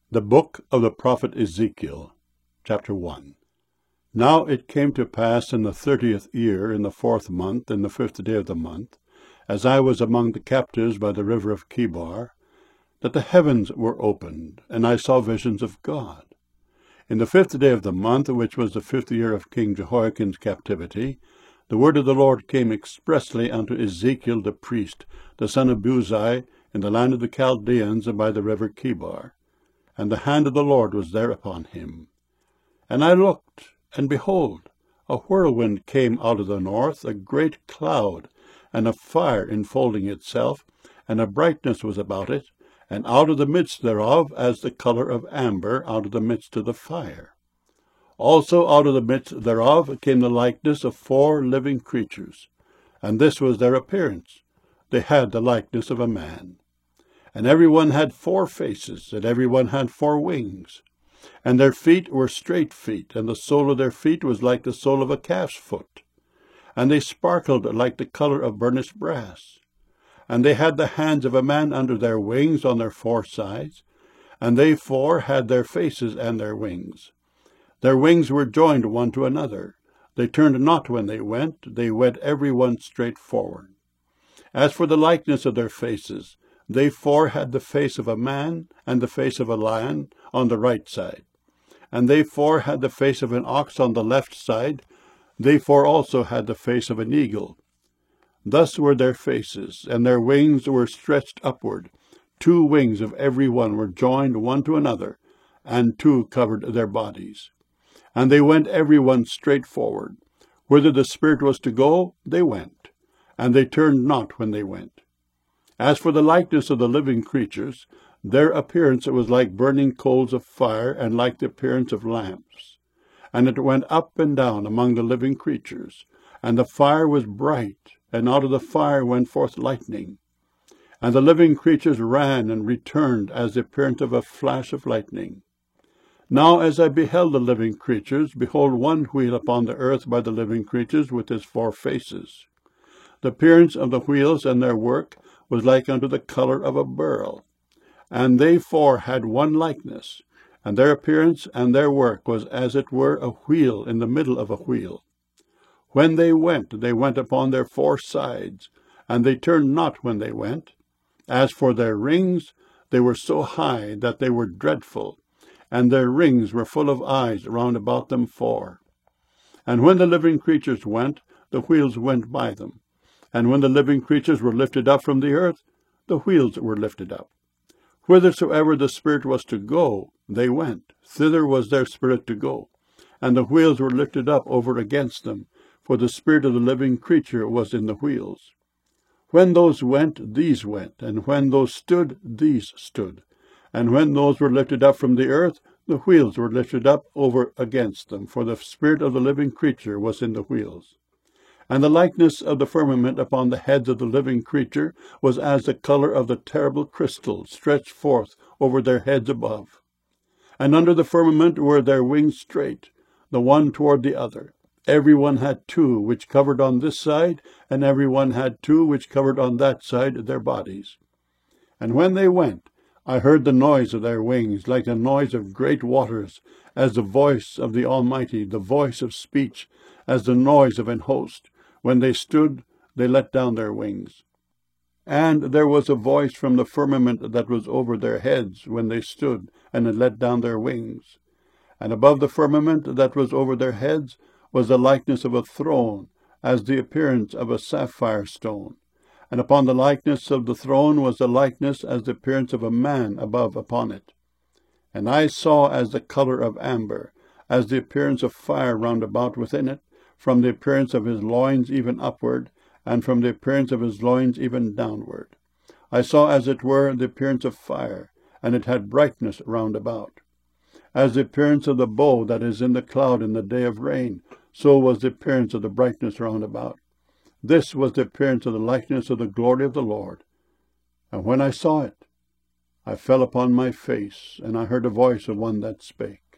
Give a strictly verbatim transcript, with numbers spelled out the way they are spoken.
The Book of the Prophet Ezekiel, Chapter one. Now it came to pass in the thirtieth year, in the fourth month, in the fifth day of the month, as I was among the captives by the river of Chebar, that the heavens were opened, and I saw visions of God. In the fifth day of the month, which was the fifth year of King Jehoiakim's captivity, the word of the Lord came expressly unto Ezekiel the priest, the son of Buzi, in the land of the Chaldeans by the river Chebar. And the hand of the Lord was there upon him. And I looked, and behold, a whirlwind came out of the north, a great cloud, and a fire enfolding itself, and a brightness was about it, and out of the midst thereof as the colour of amber out of the midst of the fire. Also out of the midst thereof came the likeness of four living creatures, and this was their appearance. They had the likeness of a man. And every one had four faces, and every one had four wings. And their feet were straight feet, and the sole of their feet was like the sole of a calf's foot. And they sparkled like the colour of burnished brass. And they had the hands of a man under their wings on their four sides, and they four had their faces and their wings. Their wings were joined one to another. They turned not when they went, they went every one straight forward. As for the likeness of their faces, they four had the face of a man, and the face of a lion on the right side. And they four had the face of an ox on the left side. They four also had the face of an eagle. Thus were their faces, and their wings were stretched upward. Two wings of every one were joined one to another, and two covered their bodies. And they went every one straight forward. Whither the Spirit was to go, they went, and they turned not when they went. As for the likeness of the living creatures, their appearance was like burning coals of fire, and like the appearance of lamps. And it went up and down among the living creatures, and the fire was bright, and out of the fire went forth lightning. And the living creatures ran and returned as the appearance of a flash of lightning. Now as I beheld the living creatures, behold, one wheel upon the earth by the living creatures with his four faces. The appearance of the wheels and their work was like unto the colour of a beryl. And they four had one likeness, and their appearance and their work was as it were a wheel in the middle of a wheel. When they went, they went upon their four sides, and they turned not when they went. As for their rings, they were so high that they were dreadful, and their rings were full of eyes round about them four. And when the living creatures went, the wheels went by them. And when the living creatures were lifted up from the earth, the wheels were lifted up. Whithersoever the Spirit was to go, they went. Thither was their spirit to go. And the wheels were lifted up over against them, for the spirit of the living creature was in the wheels. When those went, these went, and when those stood, these stood. And when those were lifted up from the earth, the wheels were lifted up over against them, for the spirit of the living creature was in the wheels. And the likeness of the firmament upon the heads of the living creature was as the colour of the terrible crystal stretched forth over their heads above. And under the firmament were their wings straight, the one toward the other. Every one had two which covered on this side, and every one had two which covered on that side their bodies. And when they went, I heard the noise of their wings, like the noise of great waters, as the voice of the Almighty, the voice of speech, as the noise of an host. When they stood, they let down their wings. And there was a voice from the firmament that was over their heads when they stood, and had let down their wings. And above the firmament that was over their heads was the likeness of a throne, as the appearance of a sapphire stone. And upon the likeness of the throne was the likeness as the appearance of a man above upon it. And I saw as the colour of amber, as the appearance of fire round about within it, from the appearance of his loins even upward, and from the appearance of his loins even downward. I saw as it were the appearance of fire, and it had brightness round about. As the appearance of the bow that is in the cloud in the day of rain, so was the appearance of the brightness round about. This was the appearance of the likeness of the glory of the Lord. And when I saw it, I fell upon my face, and I heard a voice of one that spake.